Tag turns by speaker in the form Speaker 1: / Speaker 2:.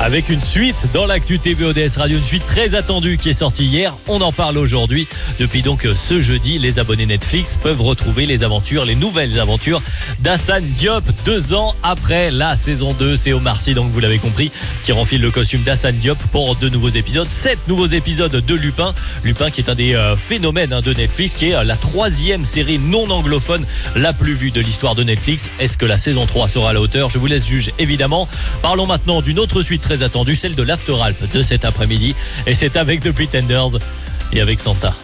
Speaker 1: Avec une suite dans l'actu TV ODS Radio, une suite très attendue qui est sortie hier. On en parle aujourd'hui. Depuis donc ce jeudi, les abonnés Netflix peuvent retrouver les nouvelles aventures d'Hassane Diop. 2 ans après la saison 2, c'est Omar Sy, donc vous l'avez compris, qui renfile le costume d'Hassane Diop pour 2 nouveaux épisodes. 7 nouveaux épisodes de Lupin. Lupin qui est un des phénomènes de Netflix, qui est la 3e série non anglophone la plus vue de l'histoire de Netflix. Est-ce que la saison 3 sera à la hauteur? Je vous laisse juger, évidemment. Parlons maintenant d'une autre suite très attendue, celle de l'After Alp de cet après-midi. Et c'est avec The Pretenders et avec Santa.